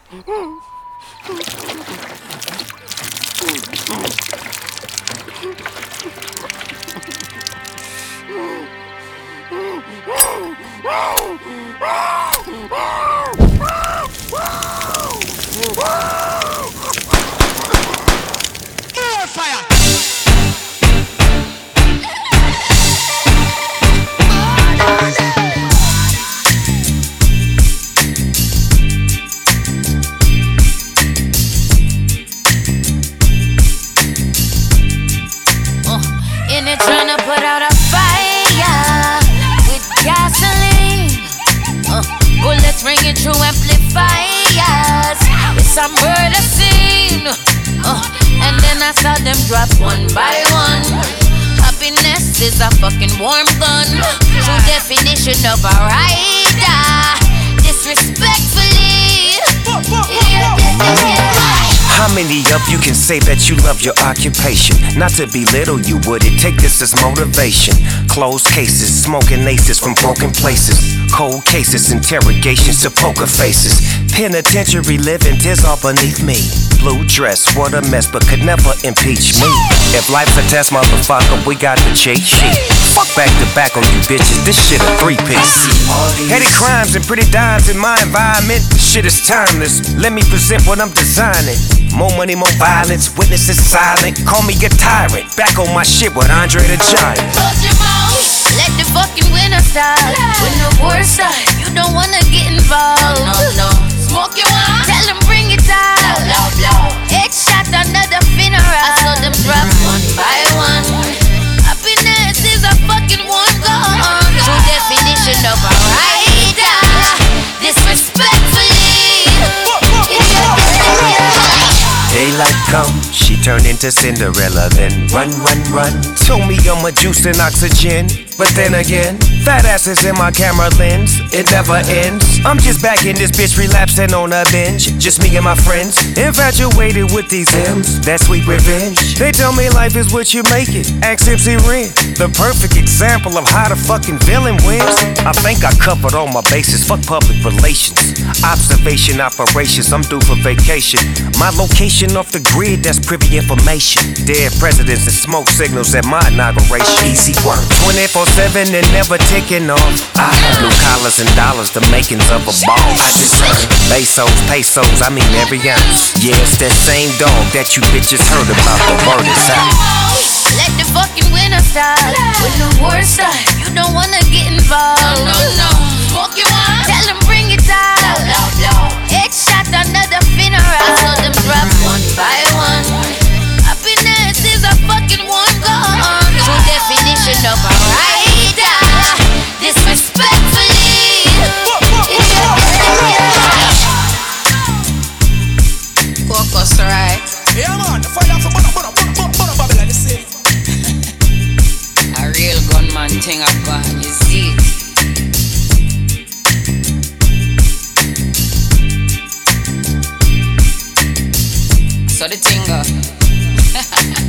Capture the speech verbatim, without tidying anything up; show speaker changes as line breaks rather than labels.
Tryna put out a fire with gasoline. Uh, bullets ringing through amplifiers. It's a murder scene. Uh, and then I saw them drop one by one. Happiness is a fucking warm gun. True definition of a rider. Disrespectfully. Yeah, yeah, yeah.
How many of you can say that you love your occupation? Not to belittle you, would it take this as motivation? Closed cases, smoking aces from broken places. Cold cases, interrogations to poker faces. Penitentiary living, tears all beneath me. Blue dress, what a mess, but could never impeach me. If life's a test, motherfucker, we got the cheat sheet. Fuck back to back on you bitches, this shit a three-piece. Petty crimes and pretty dimes in my environment. This shit is timeless, let me present what I'm designing. More money, more violence, witnesses silent. Call me a tyrant, back on my shit with Andre the Giant.
Close your mouth, let the fucking winner start. When the war start, you don't wanna get involved. No, no, no. Smoke your one, tell them bring it out. Blow, blow, blow. Headshot another funeral. I saw them drop one by one. Happiness is a fucking warm gun. True definition of a rider. Disrespectfully.
Daylight come, she turned into Cinderella. Then run, run, run. Told me I'm a juice and oxygen. But then again, fat asses in my camera lens. It never ends. I'm just back in this bitch relapsing on a binge. Just me and my friends, infatuated with these M's. That sweet revenge. They tell me life is what you make it. Ask M C Ren, the perfect example of how the fucking villain wins. I think I covered all my bases. Fuck public relations. Observation operations, I'm due for vacation. My location off the grid, that's privy information. Dead presidents and smoke signals at my inauguration. Easy work, twenty-four seven and never ticking off. I have blue collars and dollars, the makings of a boss. I just heard pesos, pesos, I mean every ounce. Yeah, it's that same dog that you bitches heard about. The word is out.
Let the fucking winner start. When the war start, you don't wanna get involved. No, no, no. Smoke your one, tell them bring it out. Blow, blow, blow. Headshot another funeral. I saw them drop one by one. Happiness is a fucking warm gun. True definition of a rider. Disrespectfully. Focus, right?
Yeah, man. Find out for butter, butter, butter, butter, Babylon, you see.
A real gunman thing I got, you see. So the thing go.